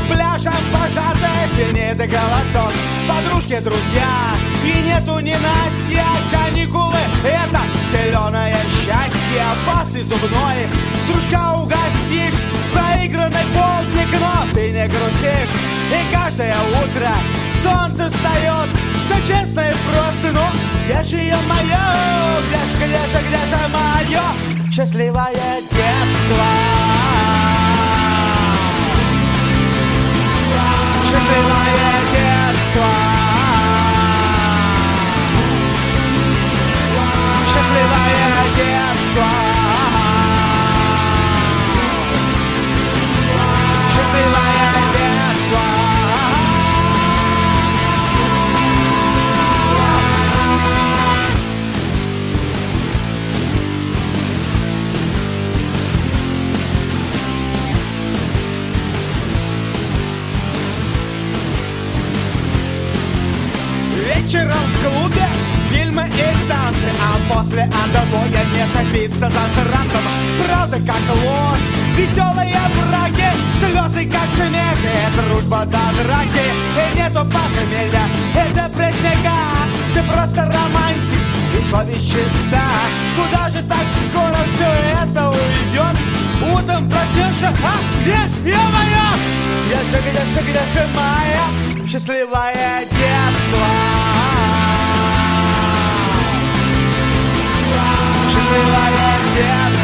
Над пляжем пожарных звенит голосок. Подружки, друзья, и нету ненастья. Каникулы — это зеленое счастье. После зубной дружка угостишь. Проигранный полдник, но ты не грустишь. И каждое утро солнце встает за честное просто, но где же ее мое? Где же мое счастливое детство? Счастливое детство. Счастливое детство. Счастливое детство. Вечером в клубе фильмы и танцы, а после андобоя не забиться за сранцем. Правда как ложь, веселые браки, слезы как смех, и дружба до драки. И нету похмелья, и депрессняка, ты просто романтик, и совесть чиста. Куда же так скоро все это уйдет? Утром проснешься, а где ж, ё-моё? Где же моя счастливое детство? Счастливое детство.